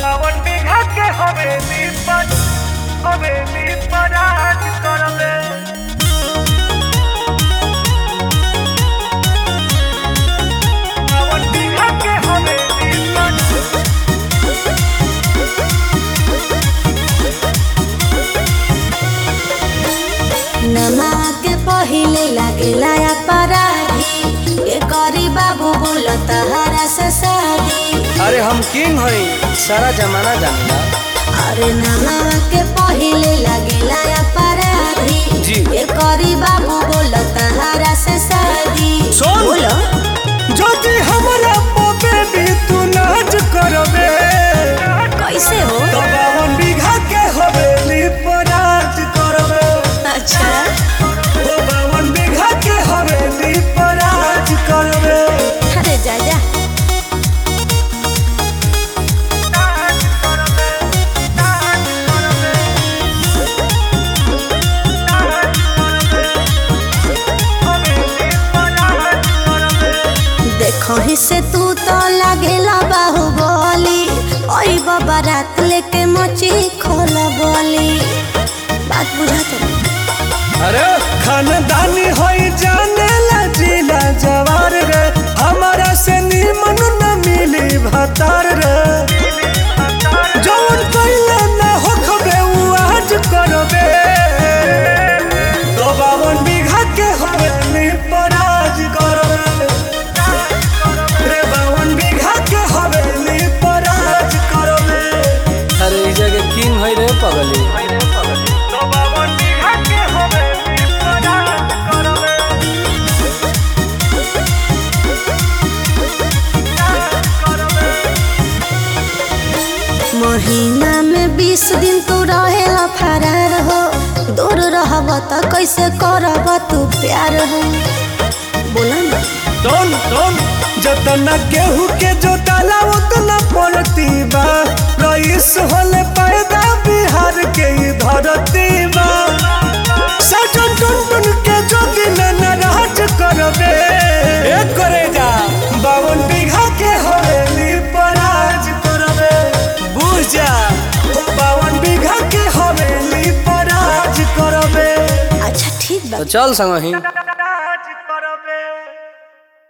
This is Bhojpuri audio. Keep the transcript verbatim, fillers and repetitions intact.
बावन बीघा के हवेली पर हवेली पर राज करले। बावन बीघा के हवेली पर नमा के पहिले लागेला अपराधी के करी बाबू बोलो तहरा से शादी। अरे हम किंग हई सारा जमाना जानला। अरे नमा के पहिले लागेला अपराधी जी। के करी बाबू बोलो तहरा से शादी। सुन। बोलो जदि हमरा बेबी तू नाच करबे कैसे हो? तो बावन बीघा के हवेली पर राज करबे। अच्छा ओ बावन बीघा के हवेली पर राज करबे। अरे जा जा राज करले राज करले राज करले हवेली पर राज करले। देखो ही से तू तो लागेला बाहुबली ओई बाबा रात लेके मची खोला बोली। बात बुझा तो अरे खानदानी होई जाने ला जिला जवार रे हमारा से निमन न मिली भतार रे। जौन कइले ना होखबे उ आज करबे। तो बावन बीघा के हवेली पर राज करबे। रे बावन बीघा के हवेली पर राज करबे। अरे ई जगह किंग है रे पगली। तो बावन बीघा के हवेली पर राज करले राज करले। महीना में बीस दिन तू रहेला फरार हो। दूर रहब त कैसे करब तू प्यार हो? बोला ना टोन टोन जतना केहू के जोताला उतना पड़ती बा। रईस होले पैदा बिहार के ई धरती बा। सजन टुन टुन के जोगी न राज करबे। ए करे जा बावन बीघा के हवेली पर राज करबे। बुझ जा ओ बावन बीघा के हवेली पर राज करबे। अच्छा ठीक बा। तो चल संगही।